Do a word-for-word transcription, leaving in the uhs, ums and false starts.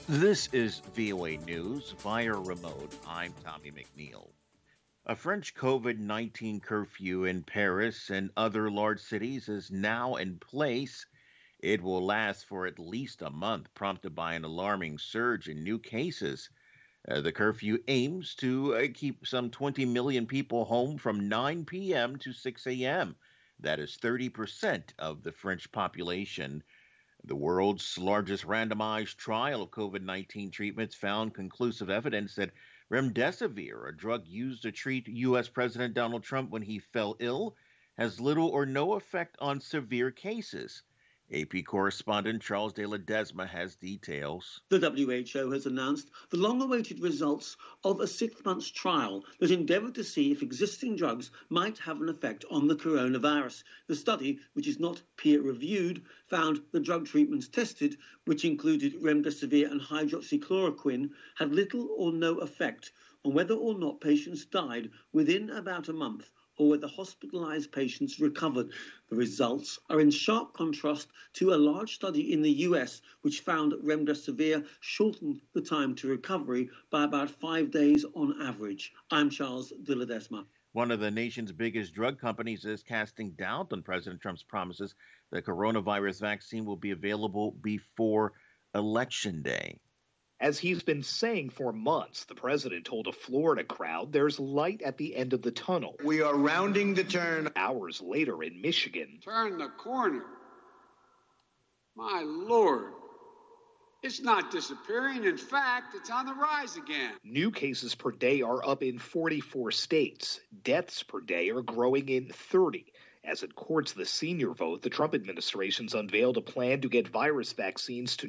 This is V O A News via remote. I'm Tommy McNeil. A French COVID nineteen curfew in Paris and other large cities is now in place. It will last for at least a month, prompted by an alarming surge in new cases. Uh, the curfew aims to uh, keep some twenty million people home from nine p m to six a m. That is thirty percent of the French population. The world's largest randomized trial of COVID nineteen treatments found conclusive evidence that remdesivir, a drug used to treat U S. President Donald Trump when he fell ill, has little or no effect on severe cases. A P correspondent Charles de Ledesma has details. The W H O has announced the long-awaited results of a six-month trial that endeavoured to see if existing drugs might have an effect on the coronavirus. The study, which is not peer-reviewed, found the drug treatments tested, which included remdesivir and hydroxychloroquine, had little or no effect on whether or not patients died within about a month, or whether hospitalized patients recovered. The results are in sharp contrast to a large study in the U S, which found that remdesivir shortened the time to recovery by about five days on average. I'm Charles de Ledesma. One of the nation's biggest drug companies is casting doubt on President Trump's promises the coronavirus vaccine will be available before Election Day. As he's been saying for months, the president told a Florida crowd there's light at the end of the tunnel. We are rounding the turn. Hours later in Michigan. Turn the corner. My Lord. It's not disappearing. In fact, it's on the rise again. New cases per day are up in forty-four states. Deaths per day are growing in thirty. As it courts the senior vote, the Trump administration's unveiled a plan to get virus vaccines to